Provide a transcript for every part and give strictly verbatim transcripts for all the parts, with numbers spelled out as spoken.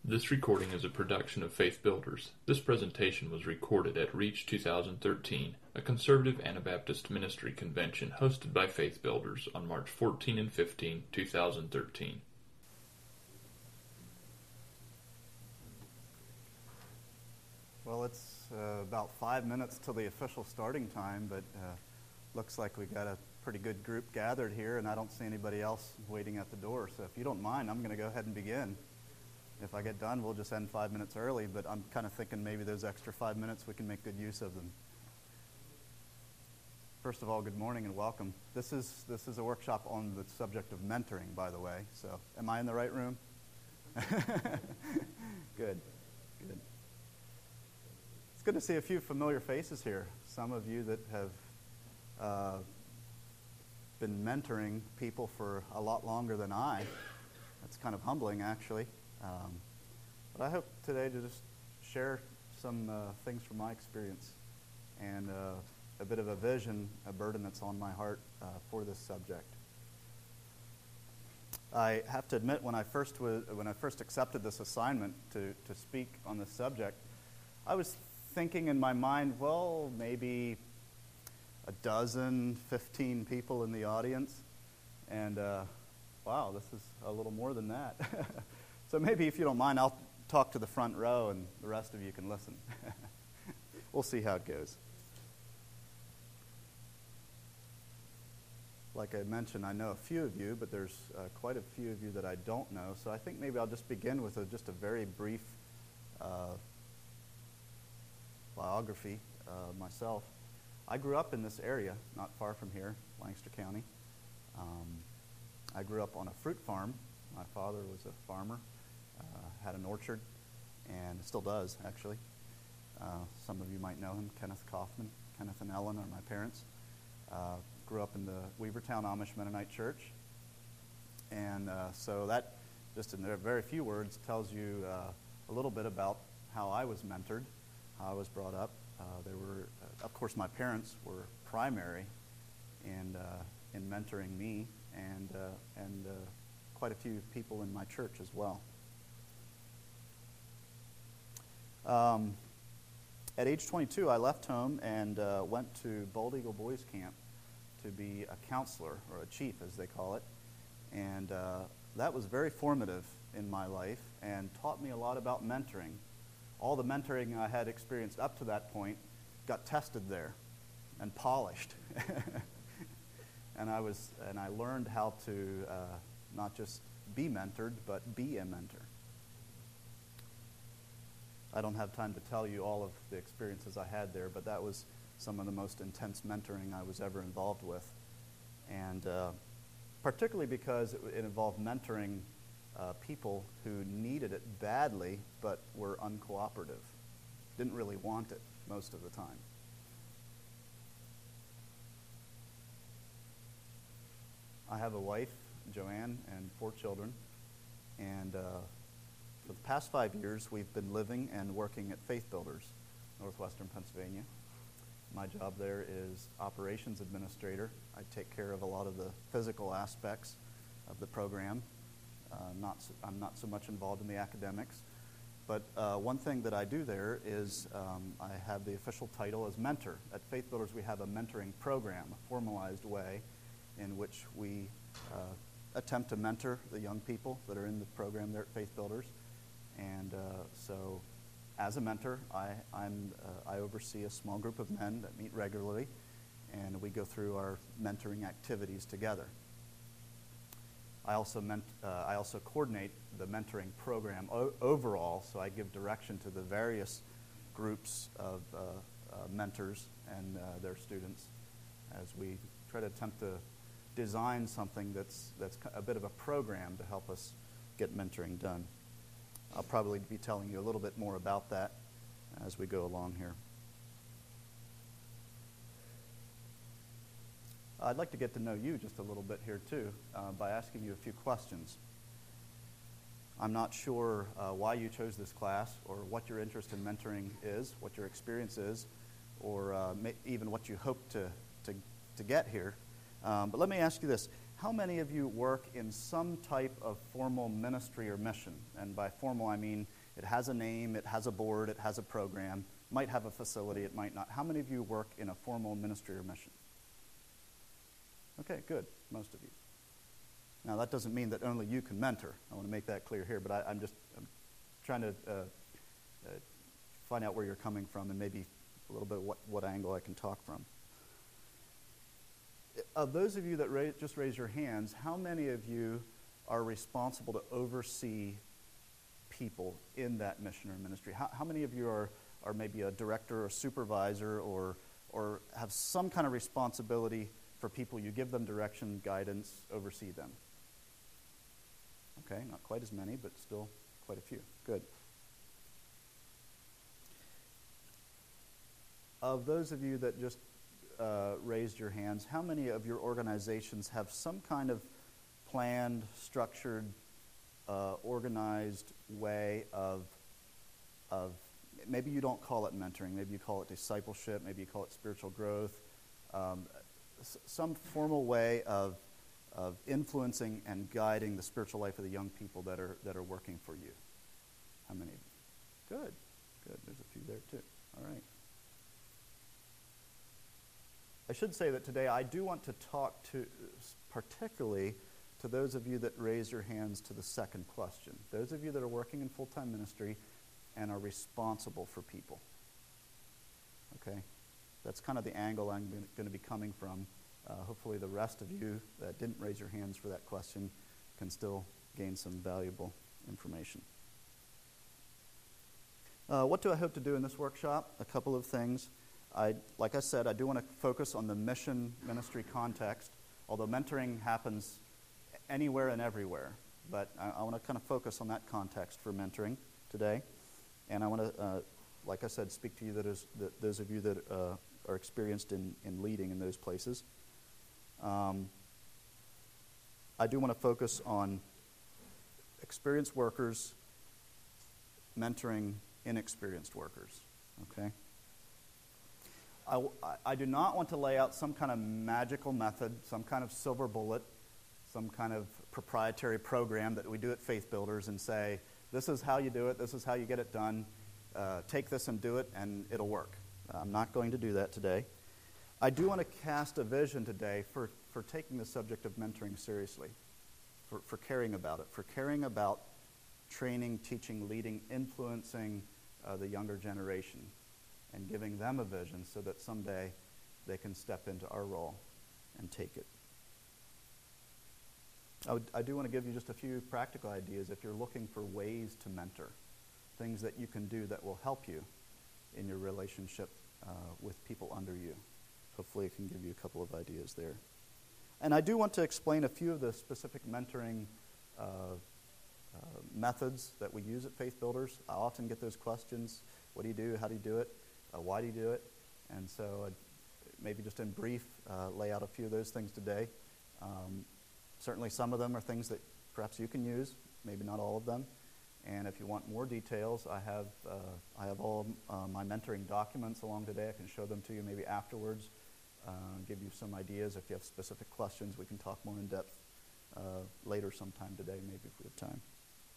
This recording is a production of Faith Builders. This presentation was recorded at Reach two thousand thirteen, a conservative Anabaptist ministry convention hosted by Faith Builders on March fourteenth and fifteenth, two thousand thirteen. Well, it's uh, about five minutes till the official starting time, but uh, looks like we got a pretty good group gathered here, and I don't see anybody else waiting at the door. So if you don't mind, I'm going to go ahead and begin. If I get done, we'll just end five minutes early, but I'm kind of thinking maybe those extra five minutes, we can make good use of them. First of all, good morning and welcome. This is this is a workshop on the subject of mentoring, by the way. So am I in the right room? Good, good. It's good to see a few familiar faces here. Some of you that have uh, been mentoring people for a lot longer than I. That's kind of humbling, actually. Um, but I hope today to just share some uh, things from my experience and uh, a bit of a vision, a burden that's on my heart uh, for this subject. I have to admit, when I first was, when I first accepted this assignment to, to speak on this subject, I was thinking in my mind, well, maybe a dozen, fifteen people in the audience, and uh, wow, this is a little more than that. So maybe, if you don't mind, I'll talk to the front row and the rest of you can listen. We'll see how it goes. Like I mentioned, I know a few of you, but there's uh, quite a few of you that I don't know. So I think maybe I'll just begin with a, just a very brief uh, biography uh, myself. I grew up in this area, not far from here, Lancaster County. Um, I grew up on a fruit farm. My father was a farmer. Uh, had an orchard, and still does, actually. Uh, some of you might know him, Kenneth Kaufman. Kenneth and Ellen are my parents. Uh, grew up in the Weavertown Amish Mennonite Church. And uh, so that, just in very few words, tells you uh, a little bit about how I was mentored, how I was brought up. Uh, there were, uh, of course, my parents were primary in, uh, in mentoring me, and, uh, and uh, quite a few people in my church as well. Um, at age twenty-two, I left home and uh, went to Bald Eagle Boys Camp to be a counselor, or a chief as they call it. And uh, that was very formative in my life and taught me a lot about mentoring. All the mentoring I had experienced up to that point got tested there and polished. and I was, and I learned how to uh, not just be mentored, but be a mentor. I don't have time to tell you all of the experiences I had there, but that was some of the most intense mentoring I was ever involved with. And uh, particularly because it, it involved mentoring uh, people who needed it badly, but were uncooperative. Didn't really want it most of the time. I have a wife, Joanne, and four children, and uh, for the past five years, we've been living and working at Faith Builders, Northwestern Pennsylvania. My job there is operations administrator. I take care of a lot of the physical aspects of the program. Uh, not so, I'm not so much involved in the academics, but uh, one thing that I do there is um, I have the official title as mentor. At Faith Builders, we have a mentoring program, a formalized way in which we uh, attempt to mentor the young people that are in the program there at Faith Builders. And uh, so as a mentor, I, I'm, uh, I oversee a small group of men that meet regularly, and we go through our mentoring activities together. I also, ment, uh, I also coordinate the mentoring program o- overall, so I give direction to the various groups of uh, uh, mentors and uh, their students as we try to attempt to design something that's that's a bit of a program to help us get mentoring done. I'll probably be telling you a little bit more about that as we go along here. I'd like to get to know you just a little bit here too uh, by asking you a few questions. I'm not sure uh, why you chose this class or what your interest in mentoring is, what your experience is, or uh, may, even what you hope to, to, to get here. Um, but let me ask you this. how many of you work in some type of formal ministry or mission? And by formal, I mean it has a name, it has a board, it has a program, might have a facility, it might not. How many of you work in a formal ministry or mission? Okay, good, most of you. Now, that doesn't mean that only you can mentor. I want to make that clear here, but I, I'm just I'm trying to uh, uh, find out where you're coming from and maybe a little bit what, what angle I can talk from. Of those of you that ra- just raise your hands, how many of you are responsible to oversee people in that mission or ministry? How, how many of you are, are maybe a director or supervisor or, or have some kind of responsibility for people? You give them direction, guidance, oversee them. Okay, not quite as many, but still quite a few. Good. Of those of you that just uh, raised your hands, how many of your organizations have some kind of planned, structured, uh, organized way of, of, maybe you don't call it mentoring, maybe you call it discipleship, maybe you call it spiritual growth, um, s- some formal way of, of influencing and guiding the spiritual life of the young people that are, that are working for you? How many of you? Good, good. There's a few there too. All right. I should say that today I do want to talk to, particularly to those of you that raise your hands to the second question. Those of you that are working in full-time ministry and are responsible for people. Okay? That's kind of the angle I'm going to be coming from. Uh, hopefully the rest of you that didn't raise your hands for that question can still gain some valuable information. Uh, what do I hope to do in this workshop? A couple of things. I, like I said, I do want to focus on the mission ministry context, although mentoring happens anywhere and everywhere. But I, I want to kind of focus on that context for mentoring today. And I want to, uh, like I said, speak to you that is that those of you that uh, are experienced in, in leading in those places. Um, I do want to focus on experienced workers mentoring inexperienced workers. Okay? I, I do not want to lay out some kind of magical method, some kind of silver bullet, some kind of proprietary program that we do at Faith Builders and say, this is how you do it, this is how you get it done, uh, take this and do it, and it'll work. I'm not going to do that today. I do want to cast a vision today for, for taking the subject of mentoring seriously, for, for caring about it, for caring about training, teaching, leading, influencing uh, the younger generation, and giving them a vision so that someday they can step into our role and take it. I, would, I do want to give you just a few practical ideas if you're looking for ways to mentor, things that you can do that will help you in your relationship uh, with people under you. Hopefully it can give you a couple of ideas there. And I do want to explain a few of the specific mentoring uh, uh, methods that we use at Faith Builders. I often get those questions. What do you do? How do you do it? Uh, why do you do it? And so I'd maybe just in brief uh, lay out a few of those things today. Um, certainly some of them are things that perhaps you can use, maybe not all of them. And if you want more details, I have uh, I have all of, uh, my mentoring documents along today. I can show them to you maybe afterwards, uh, give you some ideas. If you have specific questions, we can talk more in depth uh, later sometime today, maybe if we have time.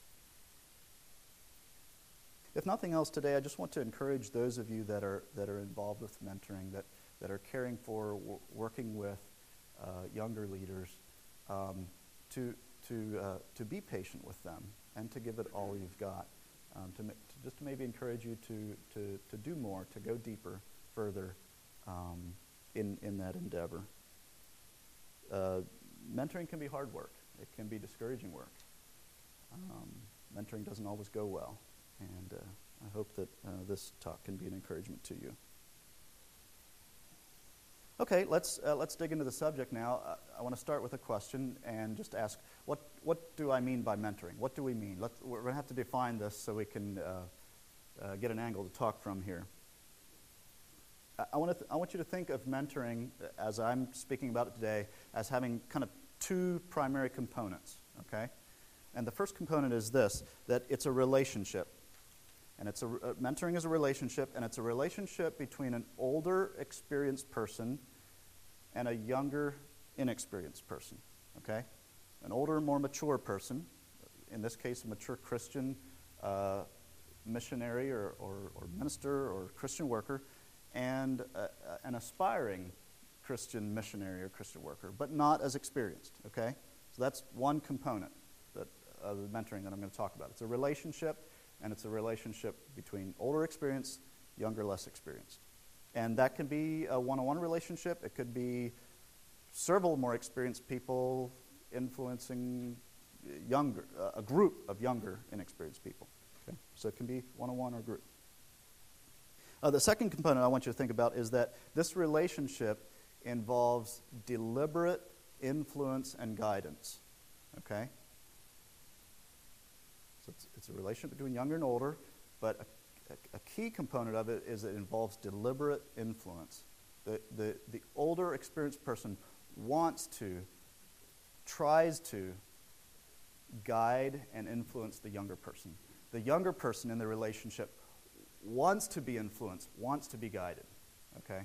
If nothing else today, I just want to encourage those of you that are that are involved with mentoring, that, that are caring for, w- working with uh, younger leaders, um, to to uh, to be patient with them and to give it all you've got. Um, to, ma- to just to maybe encourage you to to to do more, to go deeper, further um, in in that endeavor. Uh, mentoring can be hard work. It can be discouraging work. Um, mentoring doesn't always go well. And uh, I hope that uh, this talk can be an encouragement to you. Okay, let's uh, let's dig into the subject now. Uh, I want to start with a question and just ask, what what do I mean by mentoring? What do we mean? Let's, we're going to have to define this so we can uh, uh, get an angle to talk from here. I, I want to th- I want you to think of mentoring, as I'm speaking about it today, as having kind of two primary components. Okay, and the first component is this: that it's a relationship. And it's a, uh, mentoring is a relationship, and it's a relationship between an older, experienced person and a younger, inexperienced person. okay? An older, more mature person, in this case, a mature Christian uh, missionary or, or, or minister or Christian worker, and uh, an aspiring Christian missionary or Christian worker, but not as experienced, okay? So that's one component that, of the mentoring that I'm going to talk about. It's a relationship, and it's a relationship between older experienced, younger, less experienced. And that can be a one-on-one relationship. It could be several more experienced people influencing younger, uh, a group of younger, inexperienced people. Okay? So it can be one-on-one or group. Uh, the second component I want you to think about is that this relationship involves deliberate influence and guidance. Okay? So it's, it's a relationship between younger and older, but a, a, a key component of it is it involves deliberate influence. The, the, the older, experienced person wants to, tries to guide and influence the younger person. The younger person in the relationship wants to be influenced, wants to be guided. Okay?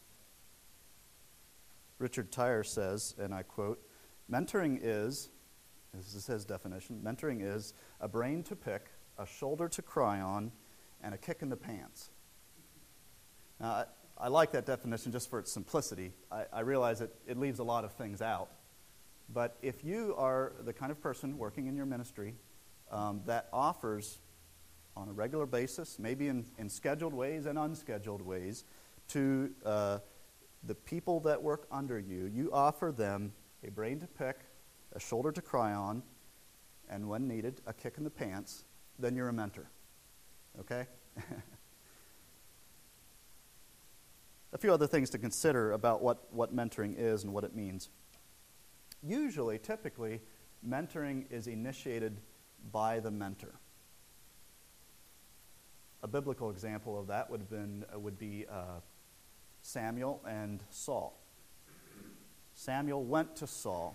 Richard Tyre says, and I quote, "Mentoring is," this is his definition, "mentoring is a brain to pick, a shoulder to cry on, and a kick in the pants." Now, I, I like that definition just for its simplicity. I, I realize it, it leaves a lot of things out. But if you are the kind of person working in your ministry um, that offers on a regular basis, maybe in, in scheduled ways and unscheduled ways, to uh, the people that work under you, you offer them a brain to pick, a shoulder to cry on, and when needed, a kick in the pants, then you're a mentor. Okay? A few other things to consider about what, what mentoring is and what it means. Usually, typically, mentoring is initiated by the mentor. A biblical example of that would have been uh, would be uh, Samuel and Saul. Samuel went to Saul,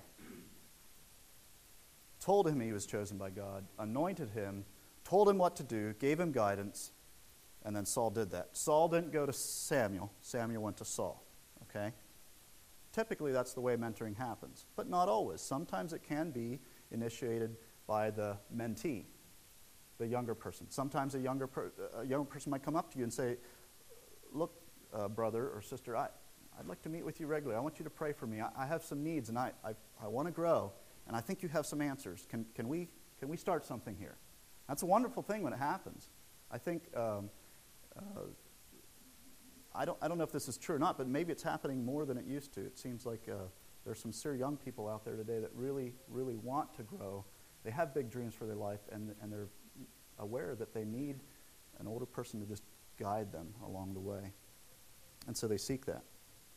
told him he was chosen by God, anointed him, told him what to do, gave him guidance, and then Saul did that. Saul didn't go to Samuel. Samuel went to Saul. Okay? Typically, that's the way mentoring happens, but not always. Sometimes it can be initiated by the mentee, the younger person. Sometimes a younger per, a young person might come up to you and say, "Look, uh, brother or sister, I, I'd like to meet with you regularly. I want you to pray for me. I, I have some needs, and I, I, I want to grow, and I think you have some answers. Can, can, we, can we start something here?" That's a wonderful thing when it happens. I think... Um, uh, I don't, I don't know if this is true or not, but maybe it's happening more than it used to. It seems like uh, there's some serious young people out there today that really, really want to grow. They have big dreams for their life, and, and they're aware that they need an older person to just guide them along the way. And so they seek that.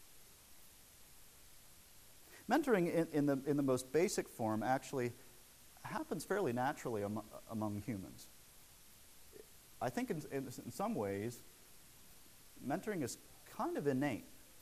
Mentoring in, in, the, in the most basic form actually happens fairly naturally am, among humans. I think in, in, in some ways, mentoring is kind of innate.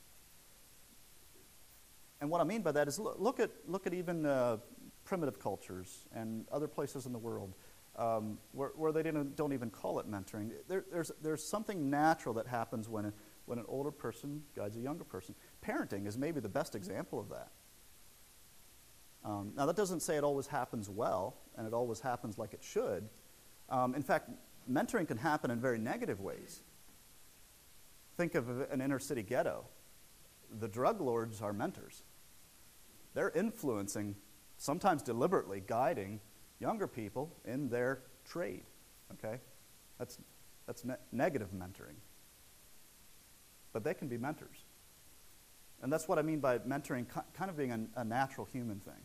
And what I mean by that is look, look at look at even uh, primitive cultures and other places in the world um, where, where they didn't, don't even call it mentoring. There, there's there's something natural that happens when a, when an older person guides a younger person. Parenting is maybe the best example of that. Um, now that doesn't say it always happens well and it always happens like it should. Um, in fact, mentoring can happen in very negative ways. Think of an inner city ghetto. The drug lords are mentors. They're influencing, sometimes deliberately guiding younger people in their trade. Okay? That's, that's ne- negative mentoring. But they can be mentors. And that's what I mean by mentoring kind of being a, a natural human thing.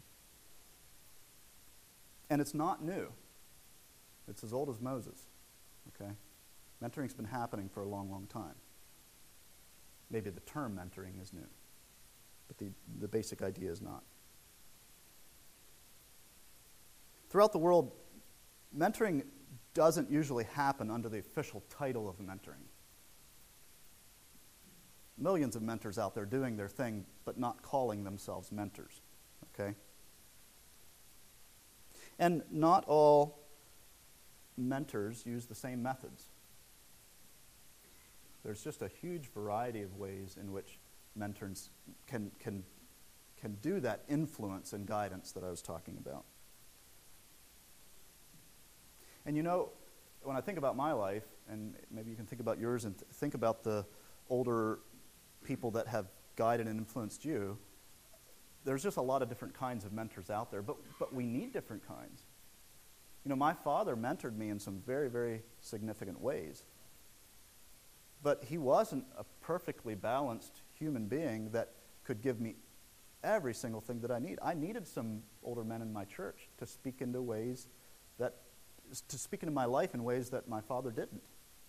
And it's not new. It's as old as Moses. Okay? Mentoring's been happening for a long, long time. Maybe the term mentoring is new, but the, the basic idea is not. Throughout the world, mentoring doesn't usually happen under the official title of mentoring. Millions of mentors out there doing their thing, but not calling themselves mentors. Okay? And not all mentors use the same methods. There's just a huge variety of ways in which mentors can can can do that influence and guidance that I was talking about. And you know, when I think about my life, and maybe you can think about yours and th- think about the older people that have guided and influenced you, there's just a lot of different kinds of mentors out there, but but we need different kinds. You know, my father mentored me in some very, very significant ways. But he wasn't a perfectly balanced human being that could give me every single thing that I need. I needed some older men in my church to speak into ways that, to speak into my life in ways that my father didn't.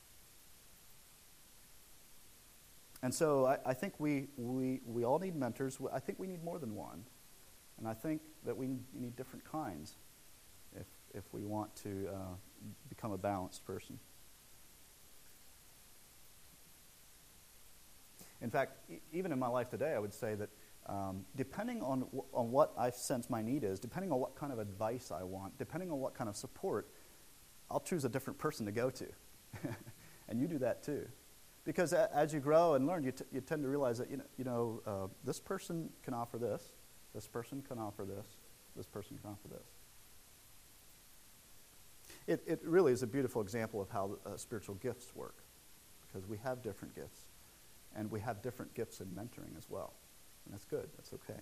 And so I, I think we, we, we all need mentors. I think we need more than one. And I think that we need different kinds if if we want to uh, become a balanced person. In fact, e- even in my life today, I would say that um, depending on w- on what I sense my need is, depending on what kind of advice I want, depending on what kind of support, I'll choose a different person to go to. And you do that too. Because a- as you grow and learn, you, t- you tend to realize that, you know, you know uh, this person can offer this, this person can offer this, this person can offer this. It, it really is a beautiful example of how uh, spiritual gifts work, because we have different gifts, and we have different gifts in mentoring as well, and that's good. That's okay.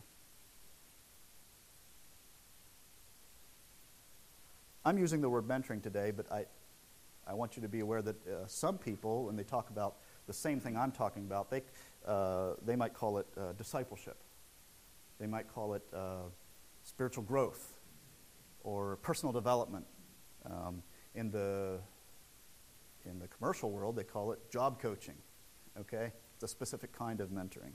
I'm using the word mentoring today, but I, I want you to be aware that uh, some people, when they talk about the same thing I'm talking about, they, uh, they might call it uh, discipleship. They might call it uh, spiritual growth or personal development. Um, in the in the commercial world, they call it job coaching. Okay, it's a specific kind of mentoring.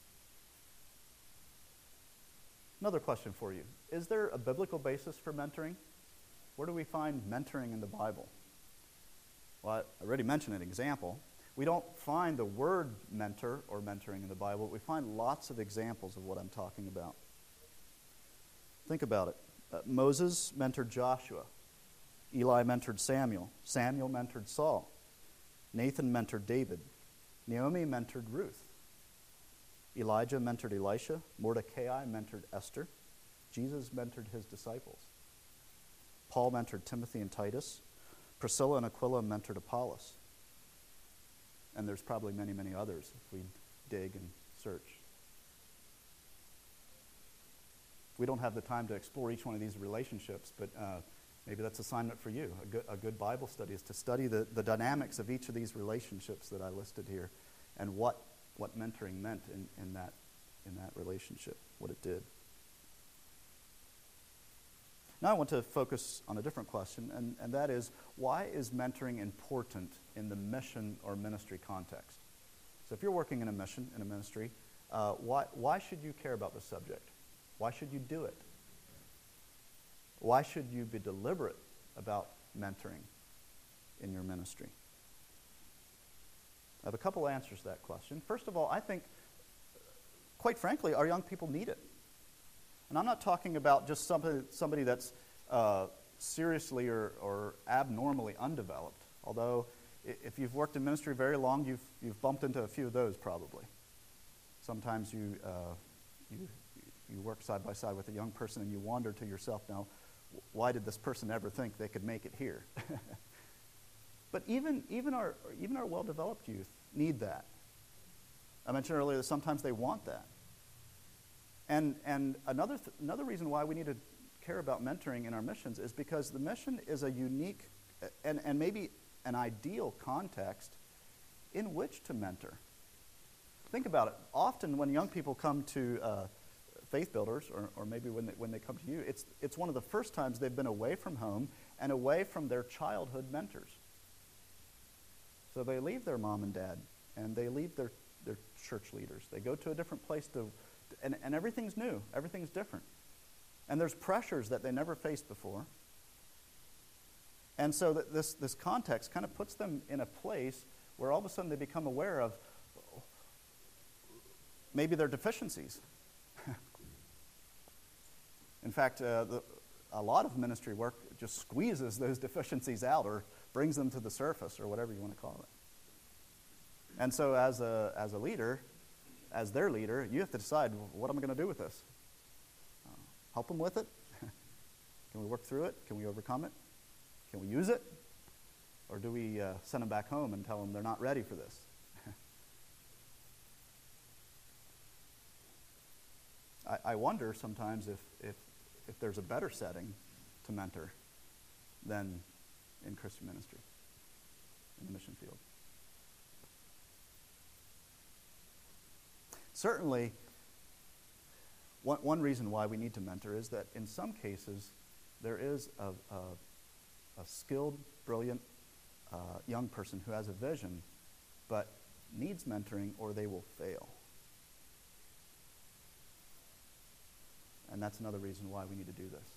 Another question for you: is there a biblical basis for mentoring? Where do we find mentoring in the Bible? Well, I already mentioned an example. We don't find the word mentor or mentoring in the Bible. We find lots of examples of what I'm talking about. Think about it. Uh, Moses mentored Joshua. Eli mentored Samuel. Samuel mentored Saul. Nathan mentored David. Naomi mentored Ruth. Elijah mentored Elisha. Mordecai mentored Esther. Jesus mentored his disciples. Paul mentored Timothy and Titus. Priscilla and Aquila mentored Apollos. And there's probably many, many others if we dig and search. We don't have the time to explore each one of these relationships, but uh, maybe that's assignment for you. A good, a good Bible study is to study the, the dynamics of each of these relationships that I listed here and what, what mentoring meant in, in, that, in that relationship, what it did. Now I want to focus on a different question, and, and that is, why is mentoring important in the mission or ministry context? So if you're working in a mission, in a ministry, uh, why, why should you care about the subject? Why should you do it? Why should you be deliberate about mentoring in your ministry? I have a couple answers to that question. First of all, I think, quite frankly, our young people need it. And I'm not talking about just somebody, somebody that's uh, seriously or, or abnormally undeveloped, although if you've worked in ministry very long, you've, you've bumped into a few of those probably. Sometimes you, uh, you, you work side by side with a young person and you wonder to yourself, now, why did this person ever think they could make it here? But even, even our, even our well-developed youth need that. I mentioned earlier that sometimes they want that. And, and another, th- another reason why we need to care about mentoring in our missions is because the mission is a unique and, and maybe an ideal context in which to mentor. Think about it. Often when young people come to uh, Faith Builders, or, or maybe when they, when they come to you, it's, it's one of the first times they've been away from home and away from their childhood mentors. So they leave their mom and dad, and they leave their, their church leaders. They go to a different place to And, and everything's new. Everything's different. And there's pressures that they never faced before. And so that this, this context kind of puts them in a place where all of a sudden they become aware of maybe their deficiencies. In fact, uh, the, a lot of ministry work just squeezes those deficiencies out or brings them to the surface or whatever you want to call it. And so as a, as a leader, as their leader, you have to decide, what am I going to do with this? help them with it? Can we work through it? Can we overcome it? Can we use it? Or do we uh, send them back home and tell them they're not ready for this? I, I wonder sometimes if, if, if there's a better setting to mentor than in Christian ministry, in the mission field. Certainly, one, one reason why we need to mentor is that in some cases, there is a, a, a skilled, brilliant uh, young person who has a vision, but needs mentoring or they will fail. And that's another reason why we need to do this.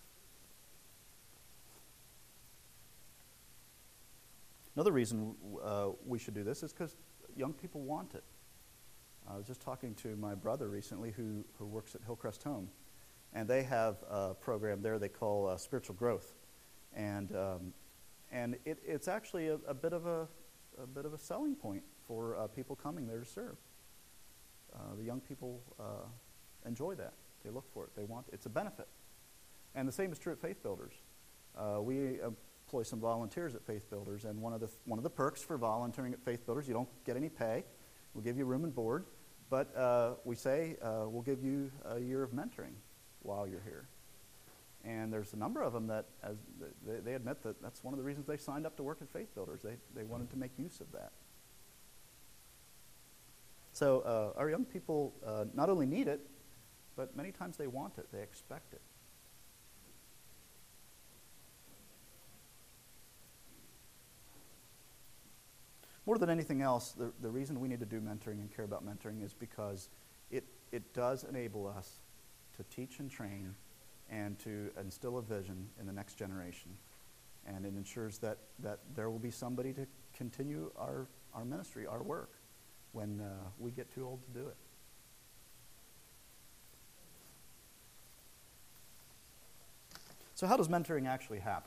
Another reason uh, we should do this is because young people want it. I was just talking to my brother recently who, who works at Hillcrest Home, and they have a program there they call uh, Spiritual Growth. And um, and it, it's actually a, a bit of a, a bit of a selling point for uh, people coming there to serve. Uh, the young people uh, enjoy that. They look for it. They want it. It's a benefit. And the same is true at Faith Builders. Uh, we employ some volunteers at Faith Builders, and one of the one of the perks for volunteering at Faith Builders, you don't get any pay. We'll give you room and board, but uh, we say uh, we'll give you a year of mentoring while you're here. And there's a number of them that, as they, they admit that that's one of the reasons they signed up to work at Faith Builders. They they wanted to make use of that. So uh, our young people uh, not only need it, but many times they want it. They expect it. More than anything else, the, the reason we need to do mentoring and care about mentoring is because it, it does enable us to teach and train and to instill a vision in the next generation. And it ensures that, that there will be somebody to continue our, our ministry, our work, when uh, we get too old to do it. So how does mentoring actually happen?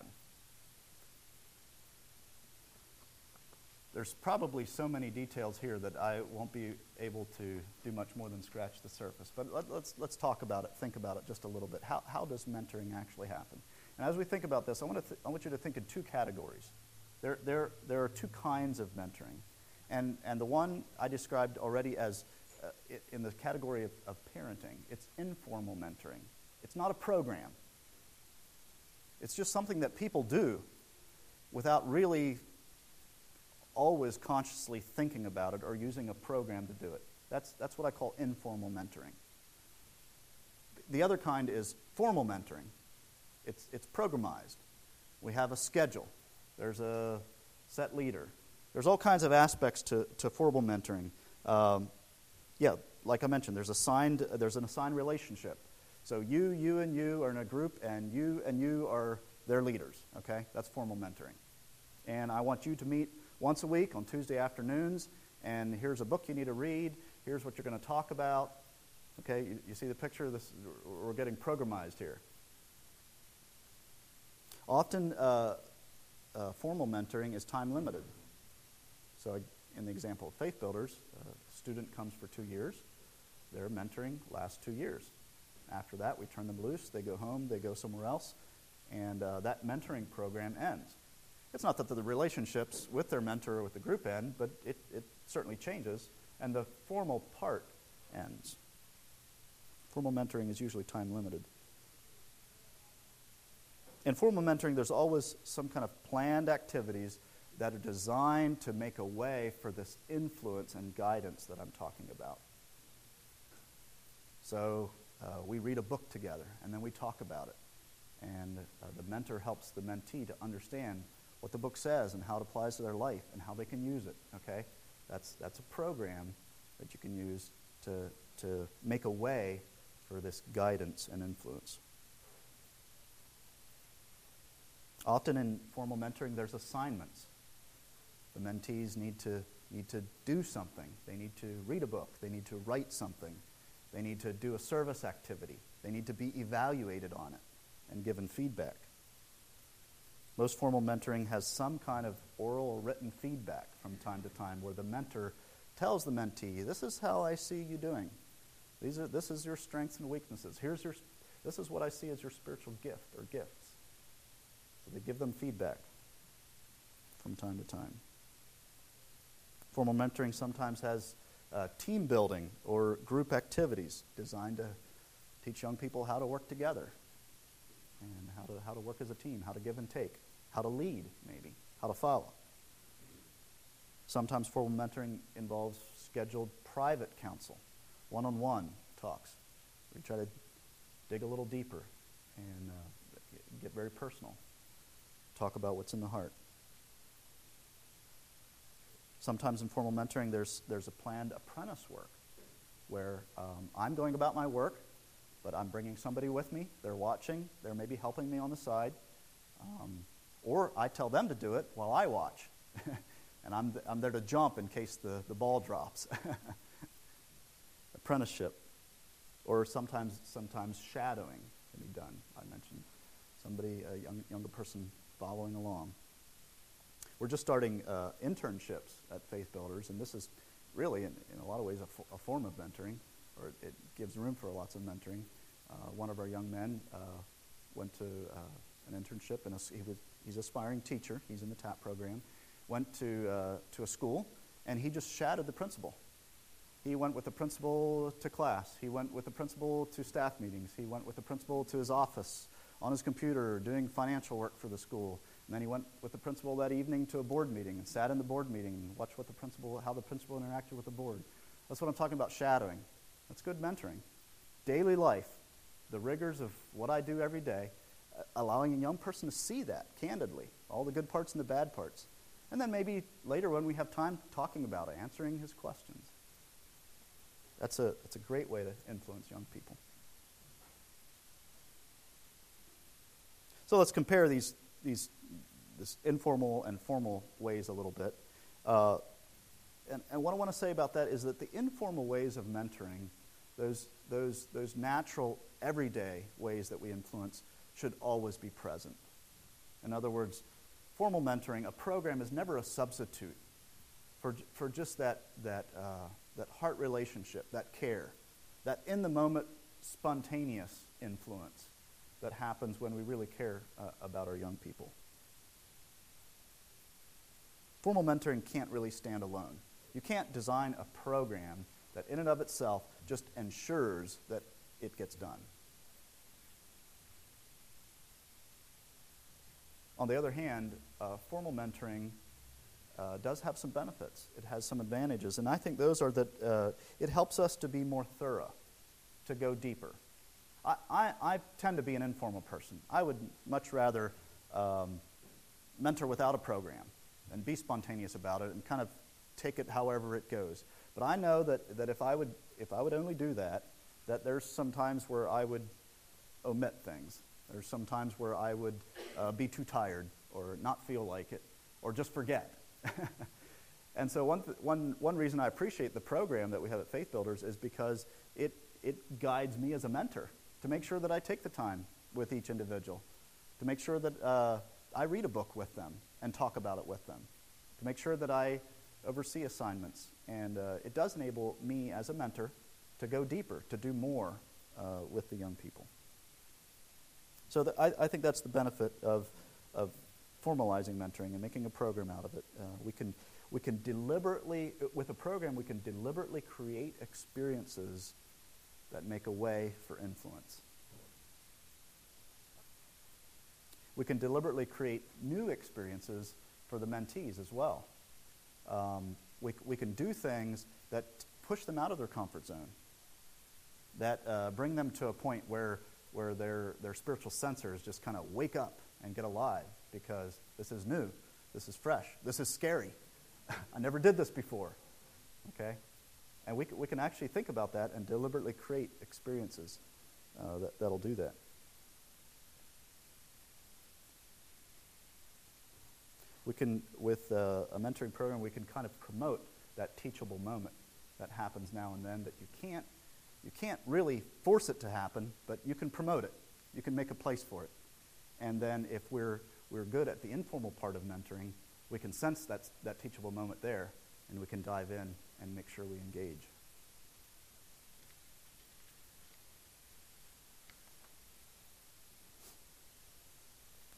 There's probably so many details here that I won't be able to do much more than scratch the surface. But let, let's let's talk about it, think about it just a little bit. How how does mentoring actually happen? And as we think about this, I want to th- I want you to think in two categories. There there there are two kinds of mentoring, and and the one I described already as uh, in the category of, of parenting. It's informal mentoring. It's not a program. It's just something that people do without really always consciously thinking about it or using a program to do it. That's that's what I call informal mentoring. The other kind is formal mentoring. It's it's programized. We have a schedule. There's a set leader. There's all kinds of aspects to, to formal mentoring. Um, yeah, like I mentioned, there's assigned there's an assigned relationship. So you, you, and you are in a group, and you and you are their leaders. Okay, that's formal mentoring. And I want you to meet once a week on Tuesday afternoons, and here's a book you need to read. Here's what you're going to talk about. Okay, you, you see the picture? This we're getting programized here. Often, uh, uh, formal mentoring is time limited. So, in the example of Faith Builders, a student comes for two years. Their mentoring lasts two years. After that, we turn them loose. They go home. They go somewhere else, and uh, that mentoring program ends. It's not that the relationships with their mentor or with the group end, but it, it certainly changes, and the formal part ends. Formal mentoring is usually time limited. In formal mentoring, there's always some kind of planned activities that are designed to make a way for this influence and guidance that I'm talking about. So uh, we read a book together, and then we talk about it. And uh, the mentor helps the mentee to understand what the book says and how it applies to their life and how they can use it, okay? That's that's a program that you can use to, to make a way for this guidance and influence. Often in formal mentoring, there's assignments. The mentees need to need to do something. They need to read a book. They need to write something. They need to do a service activity. They need to be evaluated on it and given feedback. Most formal mentoring has some kind of oral or written feedback from time to time where the mentor tells the mentee, this is how I see you doing. These are, this is your strengths and weaknesses. Here's your, This is what I see as your spiritual gift or gifts. So they give them feedback from time to time. Formal mentoring sometimes has uh, team building or group activities designed to teach young people how to work together and how to how to work as a team, how to give and take, how to lead maybe, how to follow. Sometimes formal mentoring involves scheduled private counsel, one-on-one talks. We try to dig a little deeper and uh, get very personal, talk about what's in the heart. Sometimes in formal mentoring, there's there's a planned apprentice work where um, I'm going about my work, but I'm bringing somebody with me. They're watching. They're maybe helping me on the side. Um, or I tell them to do it while I watch. And I'm th- I'm there to jump in case the, the ball drops. Apprenticeship. Or sometimes sometimes shadowing can be done. I mentioned somebody, a young, younger person following along. We're just starting uh, internships at Faith Builders, and this is really, in, in a lot of ways, a, fo- a form of mentoring, or it, it gives room for lots of mentoring. Uh, one of our young men uh, went to uh, an internship, and he was he's an aspiring teacher. He's in the T A P program. Went to uh, to a school, and he just shadowed the principal. He went with the principal to class. He went with the principal to staff meetings. He went with the principal to his office on his computer doing financial work for the school. And then he went with the principal that evening to a board meeting and sat in the board meeting and watched what the principal, how the principal interacted with the board. That's what I'm talking about, shadowing. That's good mentoring. Daily life, the rigors of what I do every day, uh, allowing a young person to see that candidly, all the good parts and the bad parts. And then maybe later when we have time talking about it, answering his questions. That's a, that's a great way to influence young people. So let's compare these these this informal and formal ways a little bit. Uh, and, and what I want to say about that is that the informal ways of mentoring, those those those natural, everyday ways that we influence, should always be present. In other words, formal mentoring, a program is never a substitute for for just that that uh, that heart relationship, that care, that in the moment spontaneous influence that happens when we really care uh, about our young people. Formal mentoring can't really stand alone. You can't design a program that in and of itself just ensures that it gets done. On the other hand, uh, formal mentoring uh, does have some benefits. It has some advantages, and I think those are that uh, it helps us to be more thorough, to go deeper. I, I, I tend to be an informal person. I would much rather um, mentor without a program and be spontaneous about it and kind of take it however it goes. But I know that, that if I would if I would only do that, that there's some times where I would omit things. There's some times where I would uh, be too tired or not feel like it or just forget. And so one, th- one, one reason I appreciate the program that we have at Faith Builders is because it it guides me as a mentor to make sure that I take the time with each individual, to make sure that uh, I read a book with them and talk about it with them, to make sure that I oversee assignments. And uh, it does enable me as a mentor to go deeper, to do more uh, with the young people. So the, I, I think that's the benefit of, of formalizing mentoring and making a program out of it. Uh, we can we can deliberately, with a program, we can deliberately create experiences that make a way for influence. We can deliberately create new experiences for the mentees as well. Um, we, we can do things that push them out of their comfort zone, that uh, bring them to a point where, where their, their spiritual sensors just kind of wake up and get alive, because this is new, this is fresh, this is scary. I never did this before, okay? And we can, we can actually think about that and deliberately create experiences uh, that, that'll do that. We can, with uh, a mentoring program, we can kind of promote that teachable moment that happens now and then that you can't, you can't really force it to happen, but you can promote it. You can make a place for it. And then if we're, we're good at the informal part of mentoring, we can sense that, that teachable moment there, and we can dive in and make sure we engage.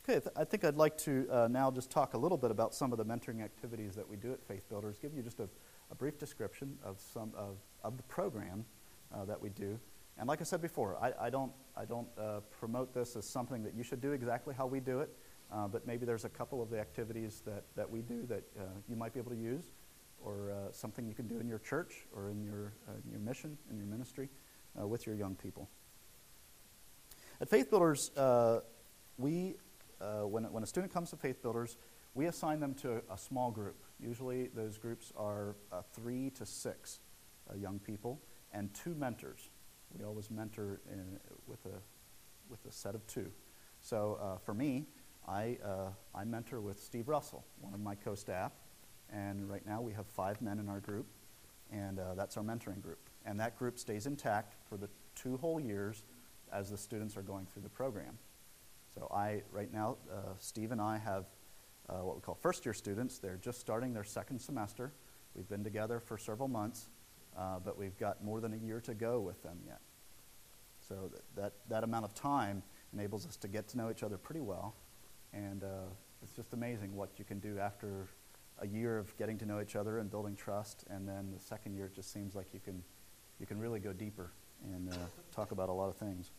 Okay, th- I think I'd like to uh, now just talk a little bit about some of the mentoring activities that we do at Faith Builders, give you just a, a brief description of some of, of the program uh, that we do. And like I said before, I, I don't, I don't uh, promote this as something that you should do exactly how we do it, uh, but maybe there's a couple of the activities that, that we do that uh, you might be able to use, or uh, something you can do in your church or in your, uh, in your mission, in your ministry, uh, with your young people. At Faith Builders, uh, we Uh, when, when a student comes to Faith Builders, we assign them to a small group. Usually those groups are uh, three to six uh, young people and two mentors. We always mentor in, with, a, with a set of two. So uh, for me, I, uh, I mentor with Steve Russell, one of my co-staff, and right now we have five men in our group, and uh, that's our mentoring group. And that group stays intact for the two whole years as the students are going through the program. So I, right now, uh, Steve and I have uh, what we call first-year students. They're just starting their second semester. We've been together for several months, uh, but we've got more than a year to go with them yet. So that, that, that amount of time enables us to get to know each other pretty well, and uh, it's just amazing what you can do after a year of getting to know each other and building trust, and then the second year it just seems like you can, you can really go deeper and uh, talk about a lot of things.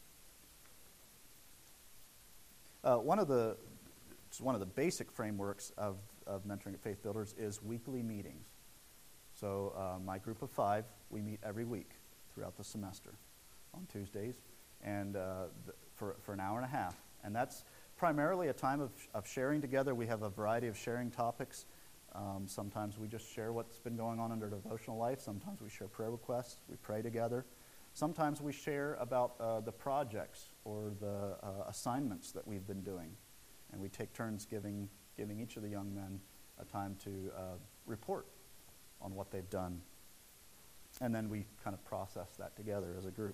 Uh, one of the one of the basic frameworks of, of mentoring at Faith Builders is weekly meetings. So uh, my group of five, we meet every week throughout the semester on Tuesdays, and uh, th- for for an hour and a half. And that's primarily a time of of sharing together. We have a variety of sharing topics. Um, sometimes we just share what's been going on in our devotional life. Sometimes we share prayer requests. We pray together. Sometimes we share about uh, the projects or the uh, assignments that we've been doing, and we take turns giving giving each of the young men a time to uh, report on what they've done, and then we kind of process that together as a group.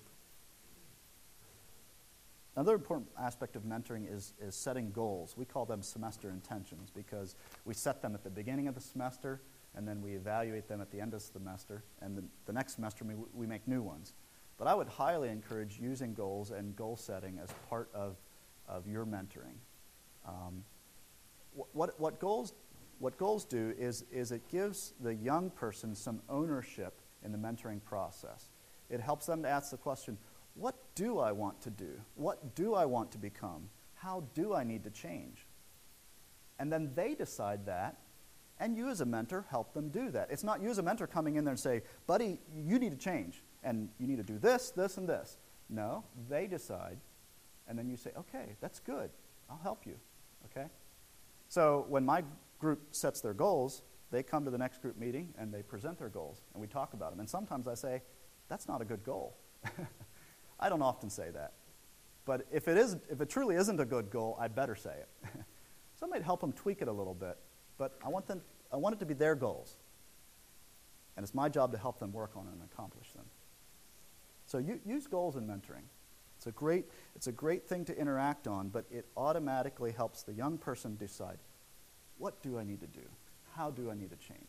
Another important aspect of mentoring is, is setting goals. We call them semester intentions because we set them at the beginning of the semester, and then we evaluate them at the end of the semester, and the, the next semester we, we make new ones. But I would highly encourage using goals and goal setting as part of, of your mentoring. Um, what, what, goals, what goals do is, is it gives the young person some ownership in the mentoring process. It helps them to ask the question, what do I want to do? What do I want to become? How do I need to change? And then they decide that, and you as a mentor help them do that. It's not you as a mentor coming in there and say, buddy, you need to change. And you need to do this, this, and this. No, they decide, and then you say, okay, that's good. I'll help you, okay? So when my group sets their goals, they come to the next group meeting, and they present their goals, and we talk about them. And sometimes I say, that's not a good goal. I don't often say that. But if it is, if it truly isn't a good goal, I better say it. So I might help them tweak it a little bit, but I want them, I want it to be their goals. And it's my job to help them work on it and accomplish them. So you, use goals in mentoring. It's a great, it's a great thing to interact on, but it automatically helps the young person decide, what do I need to do? How do I need to change?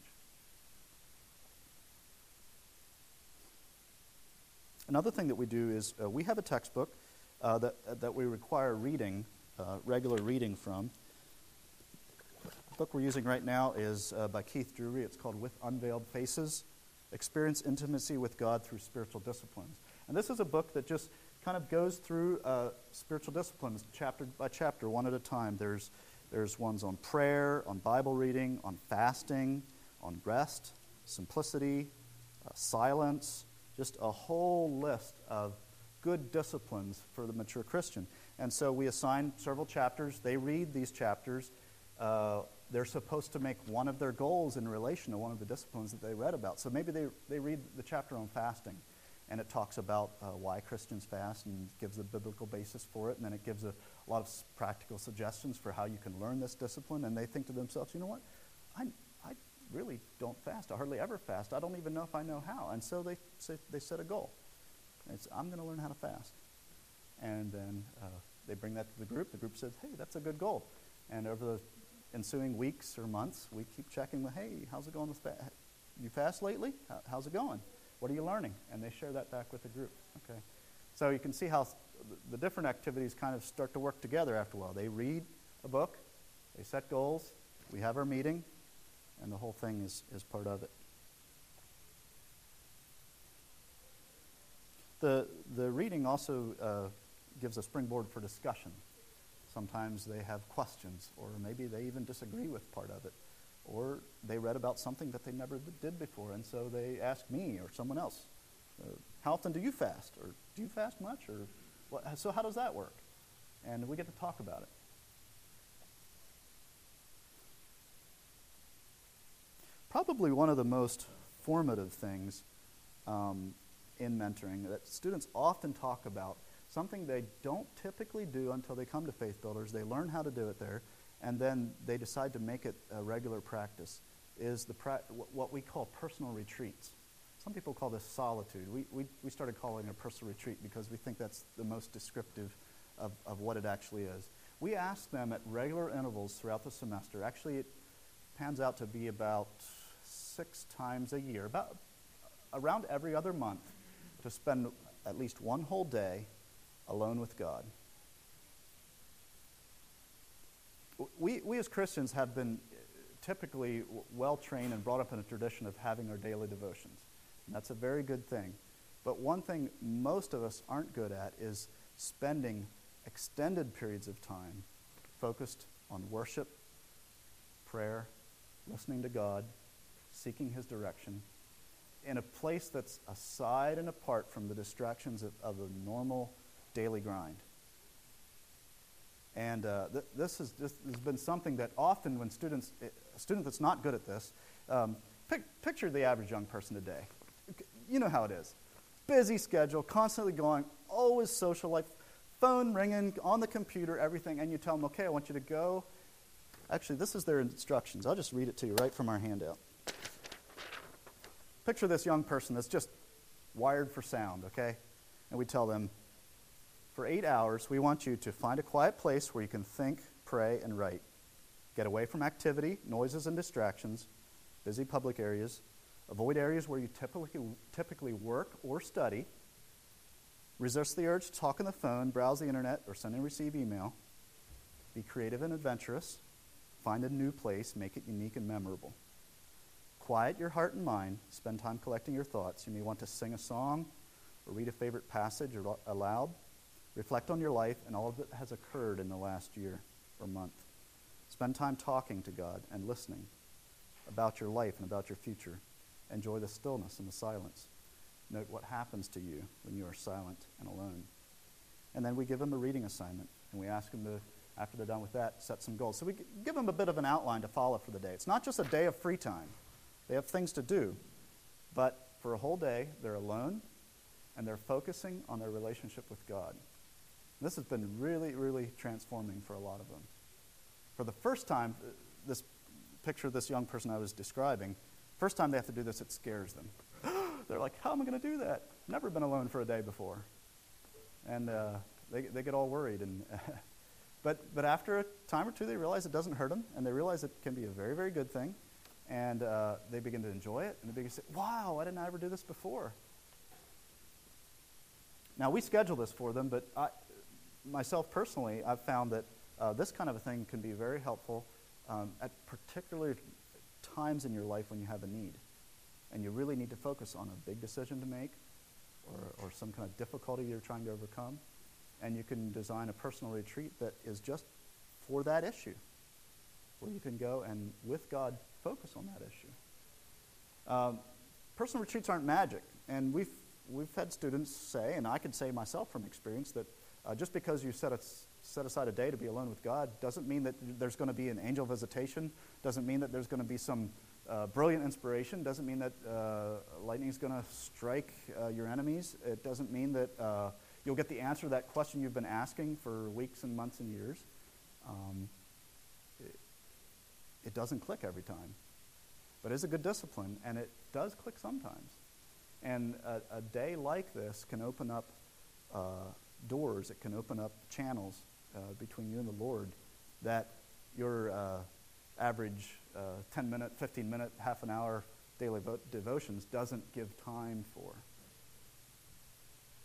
Another thing that we do is uh, we have a textbook uh, that, uh, that we require reading, uh, regular reading from. The book we're using right now is uh, by Keith Drury. It's called With Unveiled Faces, Experience Intimacy with God Through Spiritual Disciplines. And this is a book that just kind of goes through uh, spiritual disciplines chapter by chapter, one at a time. There's, there's ones on prayer, on Bible reading, on fasting, on rest, simplicity, uh, silence, just a whole list of good disciplines for the mature Christian. And so we assign several chapters. They read these chapters. Uh, they're supposed to make one of their goals in relation to one of the disciplines that they read about. So maybe they, they read the chapter on fasting, and it talks about uh, why Christians fast and gives a biblical basis for it, and then it gives a, a lot of s- practical suggestions for how you can learn this discipline, and they think to themselves, you know what, I, I really don't fast. I hardly ever fast. I don't even know if I know how. And so they, say, they set a goal. It's, I'm going to learn how to fast. And then uh, they bring that to the group. The group says, hey, that's a good goal. And over the ensuing weeks or months, we keep checking with, hey, how's it going with fast? You fast lately? How, how's it going? What are you learning? And they share that back with the group. Okay. So you can see how the different activities kind of start to work together after a while. They read a book, they set goals, we have our meeting, and the whole thing is, is part of it. The, the reading also uh, gives a springboard for discussion. Sometimes they have questions, or maybe they even disagree with part of it. Or they read about something that they never did before, and so they ask me or someone else, uh, how often do you fast? Or do you fast much? Or what, so how does that work? And we get to talk about it. Probably one of the most formative things um, in mentoring that students often talk about, something they don't typically do until they come to Faith Builders. They learn how to do it there, and then they decide to make it a regular practice, is the pra- what we call personal retreats. Some people call this solitude. We, we, we started calling it a personal retreat because we think that's the most descriptive of, of what it actually is. We ask them at regular intervals throughout the semester. Actually, it pans out to be about six times a year, about around every other month, to spend at least one whole day alone with God. We, we as Christians have been typically well-trained and brought up in a tradition of having our daily devotions. And that's a very good thing. But one thing most of us aren't good at is spending extended periods of time focused on worship, prayer, listening to God, seeking His direction, in a place that's aside and apart from the distractions of, of the normal daily grind. And uh, th- this, is, this has been something that often when students, a student that's not good at this, um, pic- picture the average young person today. You know how it is. Busy schedule, constantly going, always social life, phone ringing, on the computer, everything, and you tell them, okay, I want you to go. Actually, this is their instructions. I'll just read it to you right from our handout. Picture this young person that's just wired for sound, okay? And we tell them, for eight hours, we want you to find a quiet place where you can think, pray, and write. Get away from activity, noises, and distractions, busy public areas. Avoid areas where you typically, typically work or study. Resist the urge to talk on the phone, browse the internet, or send and receive email. Be creative and adventurous. Find a new place, make it unique and memorable. Quiet your heart and mind. Spend time collecting your thoughts. You may want to sing a song or read a favorite passage aloud. Reflect on your life and all that has occurred in the last year or month. Spend time talking to God and listening about your life and about your future. Enjoy the stillness and the silence. Note what happens to you when you are silent and alone. And then we give them a reading assignment, and we ask them to, after they're done with that, set some goals. So we give them a bit of an outline to follow for the day. It's not just a day of free time. They have things to do. But for a whole day, they're alone, and they're focusing on their relationship with God. This has been really, really transforming for a lot of them. For the first time, this picture of this young person I was describing, first time they have to do this, it scares them. They're like, how am I going to do that? Never been alone for a day before. And uh, they, they get all worried. And but, but after a time or two, they realize it doesn't hurt them, and they realize it can be a very, very good thing. And uh, they begin to enjoy it, and they begin to say, wow, why didn't I ever do this before? Now, we schedule this for them, but I, myself personally, I've found that uh, this kind of a thing can be very helpful um, at particular times in your life when you have a need. And you really need to focus on a big decision to make or, or some kind of difficulty you're trying to overcome. And you can design a personal retreat that is just for that issue, where you can go and, with God, focus on that issue. Um, personal retreats aren't magic. And we've, we've had students say, and I can say myself from experience, that uh, just because you set, a, set aside a day to be alone with God doesn't mean that there's going to be an angel visitation, doesn't mean that there's going to be some Uh, brilliant inspiration, doesn't mean that uh, lightning's going to strike uh, your enemies. It doesn't mean that uh, you'll get the answer to that question you've been asking for weeks and months and years. Um, it, it doesn't click every time. But it's a good discipline, and it does click sometimes. And a, a day like this can open up uh, doors. It can open up channels uh, between you and the Lord that your uh, average uh, ten-minute, fifteen-minute, half an hour daily vo- devotions doesn't give time for.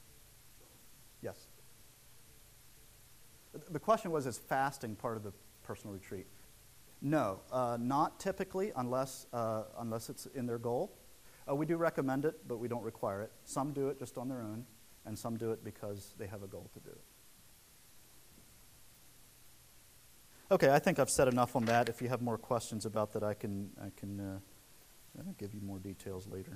Yes? The question was, is fasting part of the personal retreat. No, uh, not typically, unless uh, unless it's in their goal. Uh, we do recommend it, but we don't require it. Some do it just on their own, and some do it because they have a goal to do it. Okay, I think I've said enough on that. If you have more questions about that, I can I can uh, give you more details later.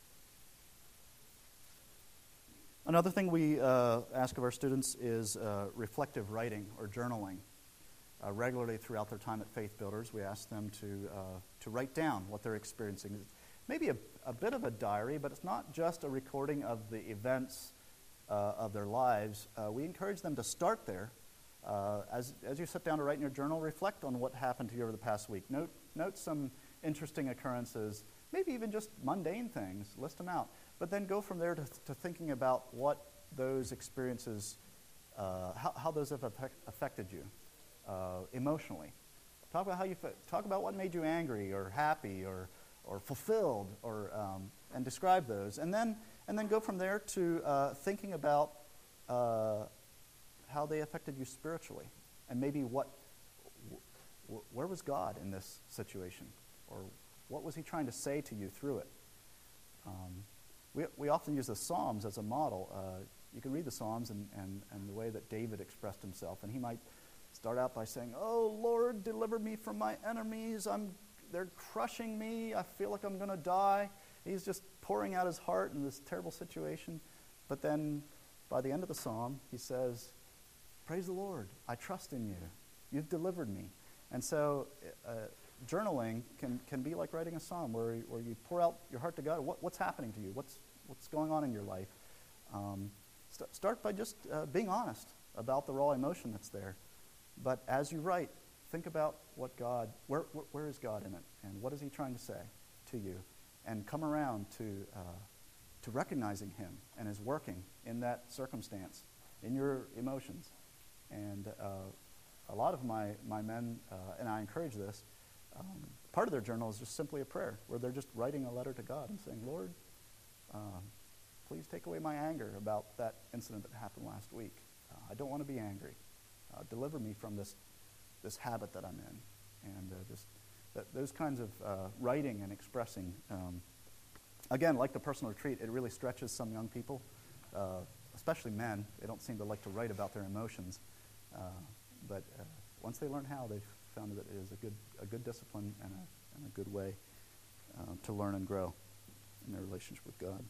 Another thing we uh, ask of our students is uh, reflective writing or journaling. Uh, regularly throughout their time at Faith Builders, we ask them to uh, to write down what they're experiencing. Maybe a, a bit of a diary, but it's not just a recording of the events uh, of their lives. Uh, we encourage them to start there. Uh, as as you sit down to write in your journal, reflect on what happened to you over the past week. Note note some interesting occurrences, maybe even just mundane things. List them out. But then go from there to, to thinking about what those experiences, uh, how, how those have affect, affected you. Uh, emotionally. Talk about how you fe- talk about what made you angry or happy or or fulfilled, or um, and describe those, and then and then go from there to uh, thinking about uh, how they affected you spiritually, and maybe what w- where was God in this situation, or what was He trying to say to you through it. Um, we we often use the Psalms as a model. Uh, you can read the Psalms and, and and the way that David expressed himself, and he might start out by saying, "Oh Lord, deliver me from my enemies. I'm, they're crushing me. I feel like I'm going to die." He's just pouring out his heart in this terrible situation. But then, by the end of the psalm, he says, "Praise the Lord. I trust in you. You've delivered me." And so, uh, journaling can can be like writing a psalm, where where you pour out your heart to God. What, what's happening to you? What's what's going on in your life? Um, st- start by just uh, being honest about the raw emotion that's there. But as you write, think about what God, where, where where is God in it, and what is He trying to say to you, and come around to uh, to recognizing Him and His working in that circumstance, in your emotions. And uh, a lot of my my men, uh, and I encourage this, um, part of their journal is just simply a prayer, where they're just writing a letter to God and saying, "Lord, um, please take away my anger about that incident that happened last week. Uh, I don't want to be angry. Uh, deliver me from this this habit that I'm in," and uh, just that, those kinds of uh, writing and expressing. Um, again, like the personal retreat, it really stretches some young people, uh, especially men. They don't seem to like to write about their emotions, uh, but uh, once they learn how, they've found that it is a good a good discipline and a, and a good way uh, to learn and grow in their relationship with God.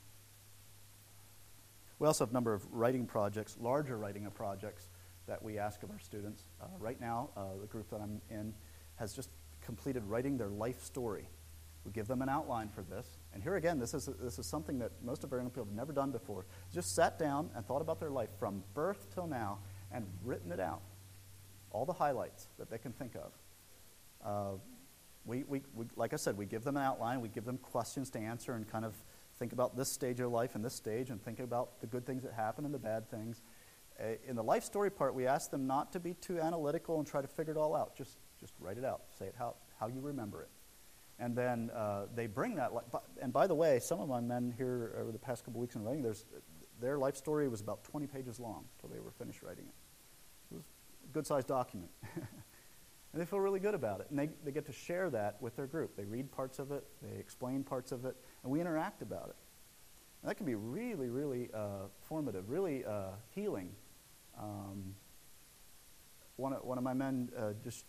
We also have a number of writing projects, larger writing projects, that we ask of our students. Uh, right now, uh, the group that I'm in has just completed writing their life story. We give them an outline for this. And here again, this is this is something that most of our young people have never done before. Just sat down and thought about their life from birth till now and written it out. All the highlights that they can think of. Uh, we, we, we, like I said, we give them an outline. We give them questions to answer and kind of think about this stage of life and this stage, and think about the good things that happen and the bad things. Uh, in the life story part, we ask them not to be too analytical and try to figure it all out. Just just write it out. Say it how, how you remember it. And then uh, they bring that. Li- and by the way, some of my men here over the past couple weeks in writing, there's, their life story was about twenty pages long until they were finished writing it. It was a good-sized document. And they feel really good about it. And they, they get to share that with their group. They read parts of it. They explain parts of it. And we interact about it. And that can be really, really uh, formative, really uh, healing. Um, one, of, one of my men uh, just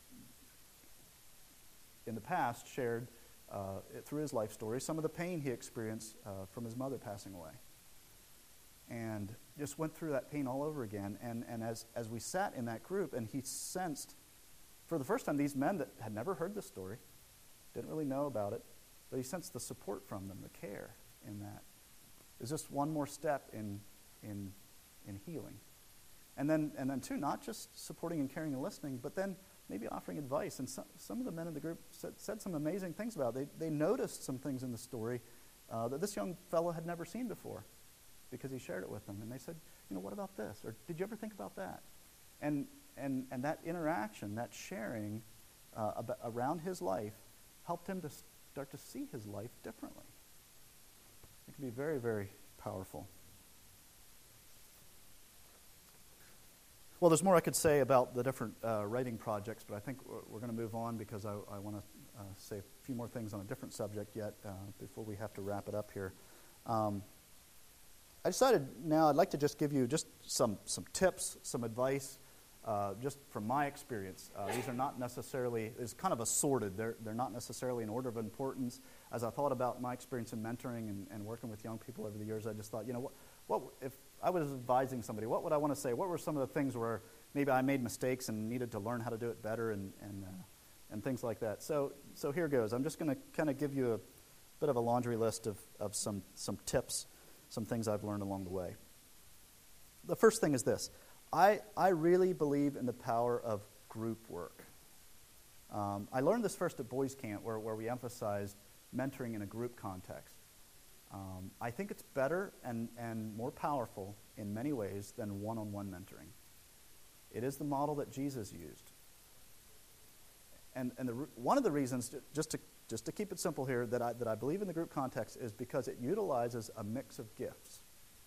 in the past shared uh, through his life story some of the pain he experienced uh, from his mother passing away. And just went through that pain all over again. And, and as, as we sat in that group, and he sensed, for the first time, these men that had never heard this story, didn't really know about it, but he sensed the support from them, the care in that. It's just one more step in in in healing. And then, and then too, not just supporting and caring and listening, but then maybe offering advice. And some, some of the men in the group said, said some amazing things about it. They, they noticed some things in the story uh, that this young fellow had never seen before, because he shared it with them. And they said, you know, what about this? Or did you ever think about that? And and and that interaction, that sharing uh, about, around his life, helped him to start to see his life differently. It can be very, very powerful. Well, there's more I could say about the different uh, writing projects, but I think we're, we're going to move on because I, I want to uh, say a few more things on a different subject yet uh, before we have to wrap it up here. Um, I decided now I'd like to just give you just some, some tips, some advice, uh, just from my experience. Uh, these are not necessarily, it's kind of assorted. They're, they're not necessarily in order of importance. As I thought about my experience in mentoring and, and working with young people over the years, I just thought, you know, what, what if I was advising somebody, what would I want to say? What were some of the things where maybe I made mistakes and needed to learn how to do it better and and, uh, and things like that? So so here goes. I'm just going to kind of give you a bit of a laundry list of, of some, some tips, some things I've learned along the way. The first thing is this. I, I really believe in the power of group work. Um, I learned this first at Boys Camp where, where we emphasized mentoring in a group context. Um, I think it's better and, and more powerful in many ways than one-on-one mentoring. It is the model that Jesus used. And, and the, one of the reasons, just to, just to keep it simple here, that I, that I believe in the group context is because it utilizes a mix of gifts.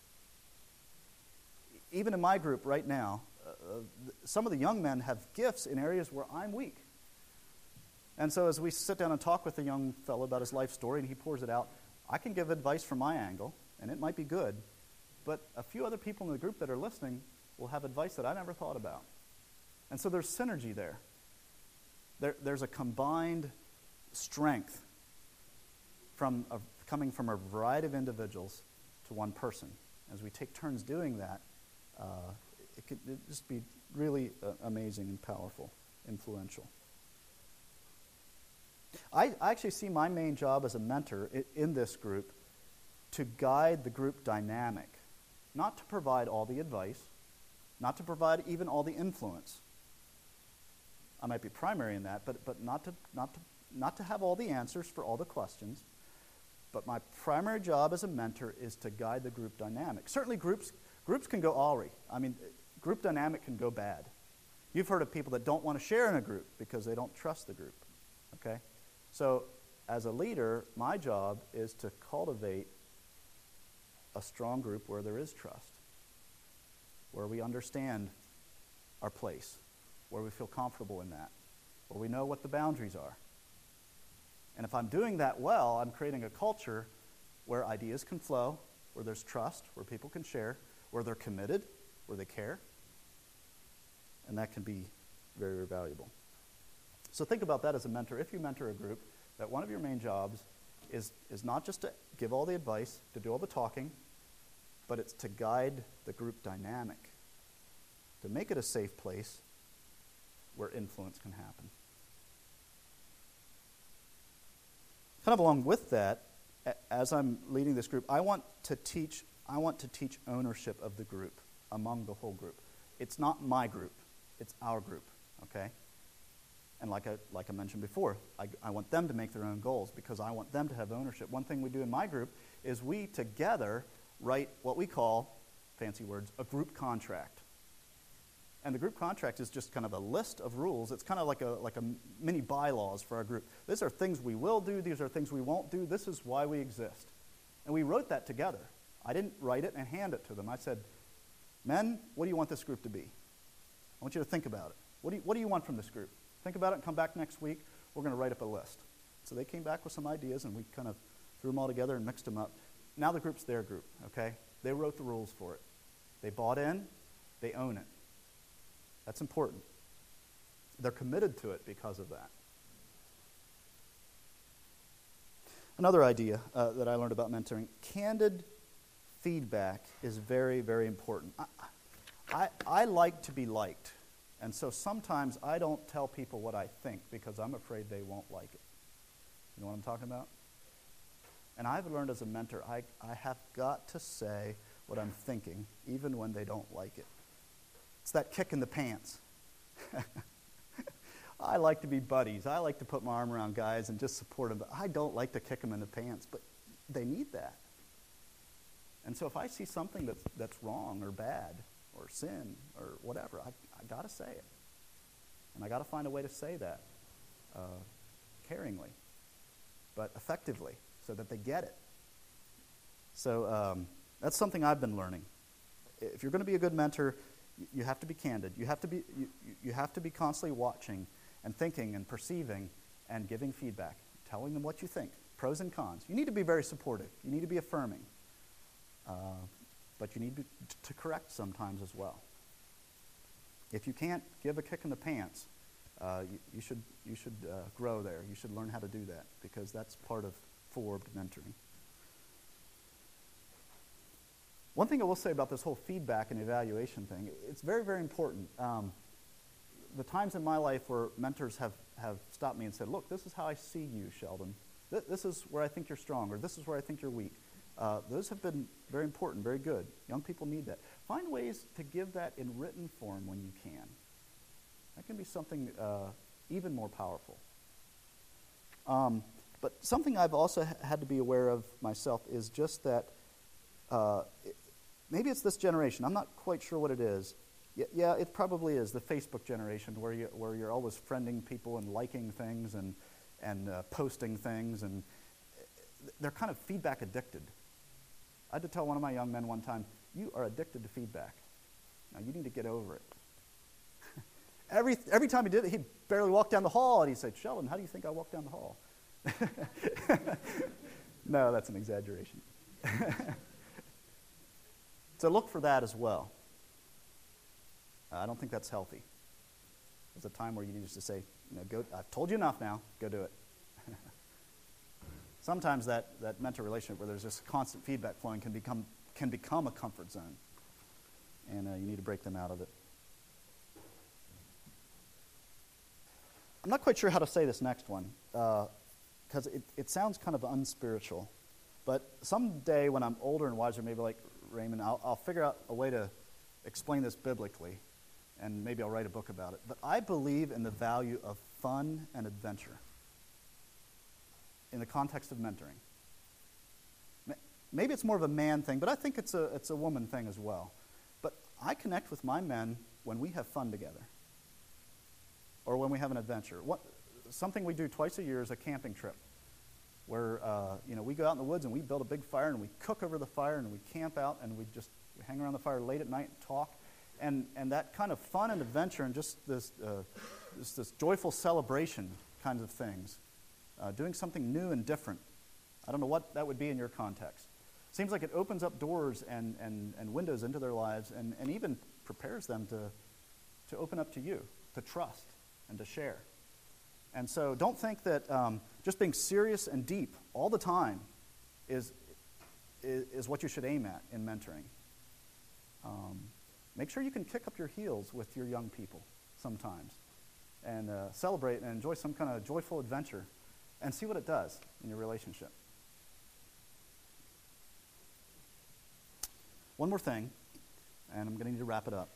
Even in my group right now, uh, some of the young men have gifts in areas where I'm weak. And so as we sit down and talk with a young fellow about his life story and he pours it out, I can give advice from my angle, and it might be good, but a few other people in the group that are listening will have advice that I never thought about. And so there's synergy there. there there's a combined strength from a, coming from a variety of individuals to one person. As we take turns doing that, uh, it could it just be really uh, amazing and powerful, influential. I, I actually see my main job as a mentor in, in this group to guide the group dynamic, not to provide all the advice, not to provide even all the influence. I might be primary in that, but but not to not to not to have all the answers for all the questions. But my primary job as a mentor is to guide the group dynamic. Certainly groups groups can go awry. I mean, group dynamic can go bad. You've heard of people that don't want to share in a group because they don't trust the group. Okay? So as a leader, my job is to cultivate a strong group where there is trust, where we understand our place, where we feel comfortable in that, where we know what the boundaries are. And if I'm doing that well, I'm creating a culture where ideas can flow, where there's trust, where people can share, where they're committed, where they care. And that can be very, very valuable. So think about that as a mentor. If you mentor a group, that one of your main jobs is, is not just to give all the advice, to do all the talking, but it's to guide the group dynamic, to make it a safe place where influence can happen. Kind of along with that, as I'm leading this group, I want to teach, I want to teach ownership of the group among the whole group. It's not my group, it's our group, okay? And like I, like I mentioned before, I, I want them to make their own goals because I want them to have ownership. One thing we do in my group is we together write what we call, fancy words, a group contract. And the group contract is just kind of a list of rules. It's kind of like a like a mini bylaws for our group. These are things we will do. These are things we won't do. This is why we exist. And we wrote that together. I didn't write it and hand it to them. I said, men, what do you want this group to be? I want you to think about it. What do you, what do you want from this group? Think about it and come back next week. We're going to write up a list. So they came back with some ideas, and we kind of threw them all together and mixed them up. Now the group's their group, okay? They wrote the rules for it. They bought in. They own it. That's important. They're committed to it because of that. Another idea uh, that I learned about mentoring, candid feedback is very, very important. I, I, I like to be liked. And so sometimes I don't tell people what I think because I'm afraid they won't like it. You know what I'm talking about? And I've learned as a mentor, I, I have got to say what I'm thinking, even when they don't like it. It's that kick in the pants. I like to be buddies. I like to put my arm around guys and just support them, but I don't like to kick them in the pants, but they need that. And so if I see something that's, that's wrong or bad or sin or whatever, I, I got to say it. And I got to find a way to say that uh, caringly, but effectively so that they get it. So um, that's something I've been learning. If you're going to be a good mentor, You, you have to be candid. You have to be you, you have to be constantly watching and thinking and perceiving and giving feedback, telling them what you think, pros and cons. You need to be very supportive. You need to be affirming. Uh, but you need to, to correct sometimes as well. If you can't give a kick in the pants, uh, you, you should you should uh, grow there. You should learn how to do that, because that's part of full-orbed mentoring. One thing I will say about this whole feedback and evaluation thing, it's very, very important. Um, the times in my life where mentors have, have stopped me and said, look, this is how I see you, Sheldon. Th- this is where I think you're strong, or this is where I think you're weak. Uh, those have been very important, very good. Young people need that. Find ways to give that in written form when you can. That can be something uh, even more powerful. Um, but something I've also ha- had to be aware of myself is just that uh, it, maybe it's this generation. I'm not quite sure what it is. Y- yeah, it probably is the Facebook generation, where you where you're always friending people and liking things and and uh, posting things, and they're kind of feedback addicted. I had to tell one of my young men one time, you are addicted to feedback. Now, you need to get over it. every every time he did it, he'd barely walk down the hall, and he'd say, Sheldon, how do you think I walk down the hall? No, that's an exaggeration. So look for that as well. Uh, I don't think that's healthy. There's a time where you need just to say, you know, go, I've told you enough now, go do it. Sometimes that, that mentor relationship where there's just constant feedback flowing can become can become a comfort zone. And uh, you need to break them out of it. I'm not quite sure how to say this next one, because uh, it, it sounds kind of unspiritual. But someday when I'm older and wiser, maybe like Raymond, I'll, I'll figure out a way to explain this biblically, and maybe I'll write a book about it. But I believe in the value of fun and adventure in the context of mentoring. Maybe it's more of a man thing, but I think it's a it's a woman thing as well. But I connect with my men when we have fun together, or when we have an adventure. What, something we do twice a year is a camping trip, where uh, you know we go out in the woods and we build a big fire and we cook over the fire and we camp out and we just hang around the fire late at night and talk, and and that kind of fun and adventure and just this uh, this, this joyful celebration kinds of things. Uh, doing something new and different. I don't know what that would be in your context. Seems like it opens up doors and, and, and windows into their lives, and, and even prepares them to, to open up to you, to trust and to share. And so don't think that um, just being serious and deep all the time is, is, is what you should aim at in mentoring. Um, make sure you can kick up your heels with your young people sometimes, and uh, celebrate and enjoy some kind of joyful adventure, and see what it does in your relationship. One more thing, and I'm going to need to wrap it up.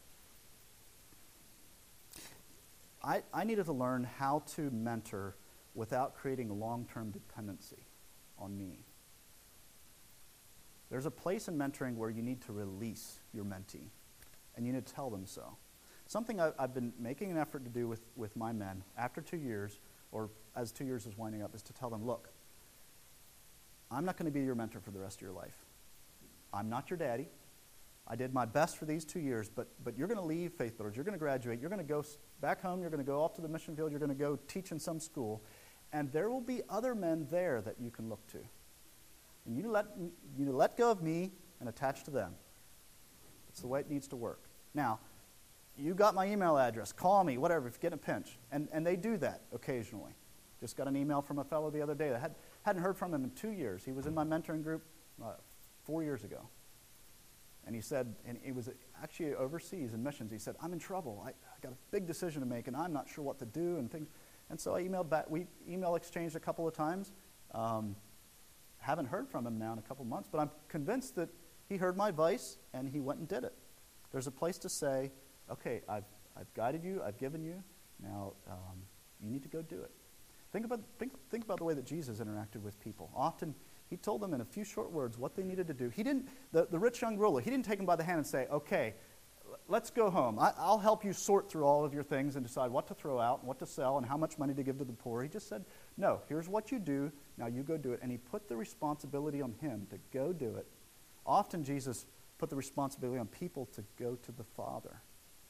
I, I needed to learn how to mentor without creating long-term dependency on me. There's a place in mentoring where you need to release your mentee, and you need to tell them so. Something I, I've been making an effort to do with, with my men after two years, or as two years is winding up, is to tell them, look, I'm not going to be your mentor for the rest of your life. I'm not your daddy. I did my best for these two years, but but you're going to leave Faith Builders. You're going to graduate. You're going to go back home. You're going to go off to the mission field. You're going to go teach in some school. And there will be other men there that you can look to. And you let, you let go of me and attach to them. It's the way it needs to work. Now, you got my email address. Call me, whatever, if you get in a pinch. And and they do that occasionally. Just got an email from a fellow the other day that had, hadn't heard from him in two years. He was in my mentoring group uh, four years ago. And he said, and he was actually overseas in missions. He said, I'm in trouble. I, I got a big decision to make, and I'm not sure what to do and things. And so I emailed back. We email exchanged a couple of times. Um, haven't heard from him now in a couple of months, but I'm convinced that he heard my advice and he went and did it. There's a place to say, okay, I've I've guided you, I've given you. Now um, you need to go do it. Think about think think about the way that Jesus interacted with people. Often he told them in a few short words what they needed to do. He didn't, the, the rich young ruler, he didn't take them by the hand and say, okay, let's go home. I, I'll help you sort through all of your things and decide what to throw out and what to sell and how much money to give to the poor. He just said, no, here's what you do, now you go do it. And he put the responsibility on him to go do it. Often Jesus put the responsibility on people to go to the Father.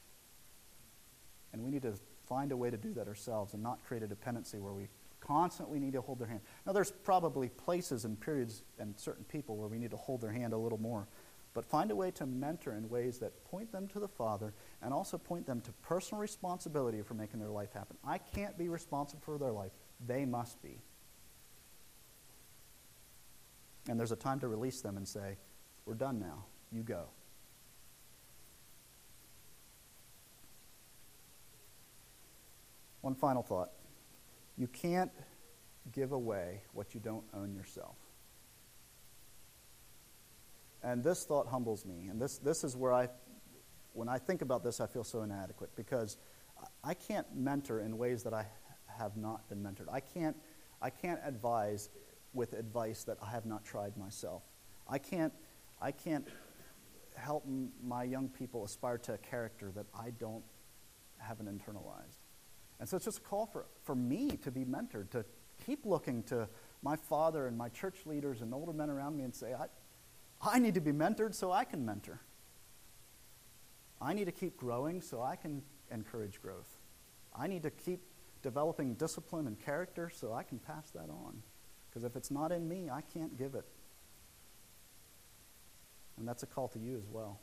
And we need to find a way to do that ourselves and not create a dependency where we constantly need to hold their hand. Now, there's probably places and periods and certain people where we need to hold their hand a little more. But find a way to mentor in ways that point them to the Father and also point them to personal responsibility for making their life happen. I can't be responsible for their life. They must be. And there's a time to release them and say, we're done now. You go. One final thought. You can't give away what you don't own yourself. And this thought humbles me. And this, this is where I, when I think about this, I feel so inadequate because I can't mentor in ways that I have not been mentored. I can't, I can't advise with advice that I have not tried myself. I can't, I can't help m- my young people aspire to a character that I don't haven't internalized. And so it's just a call for, for me to be mentored, to keep looking to my father and my church leaders and older men around me and say, I, I need to be mentored so I can mentor. I need to keep growing so I can encourage growth. I need to keep developing discipline and character so I can pass that on. Because if it's not in me, I can't give it. And that's a call to you as well.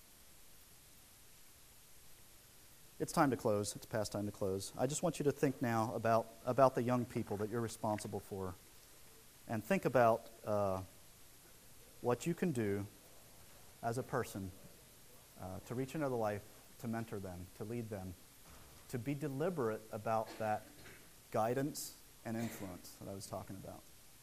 It's time to close. It's past time to close. I just want you to think now about, about the young people that you're responsible for. And think about uh, what you can do as a person uh, to reach another life, to mentor them, to lead them, to be deliberate about that guidance and influence that I was talking about.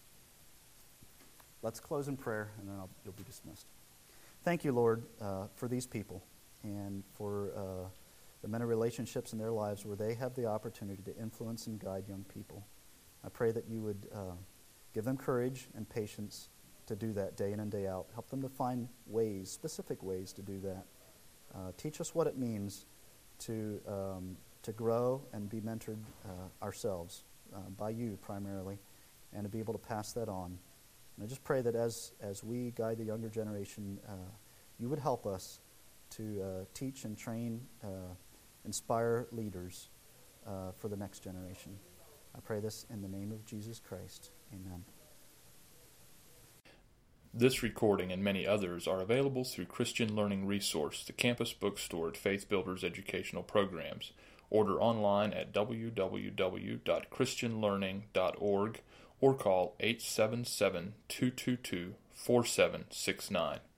Let's close in prayer, and then I'll, you'll be dismissed. Thank you, Lord, uh, for these people and for uh, the many relationships in their lives where they have the opportunity to influence and guide young people. I pray that you would uh, give them courage and patience to do that day in and day out. Help them to find ways, specific ways to do that. Uh, teach us what it means to um, to grow and be mentored uh, ourselves uh, by you primarily, and to be able to pass that on. And I just pray that as as we guide the younger generation, uh, you would help us to uh, teach and train, uh, inspire leaders uh, for the next generation. I pray this in the name of Jesus Christ. Amen. This recording and many others are available through Christian Learning Resource, the campus bookstore at Faith Builders Educational Programs. Order online at w w w dot christian learning dot org or call eight seven seven, two two two, four seven six nine.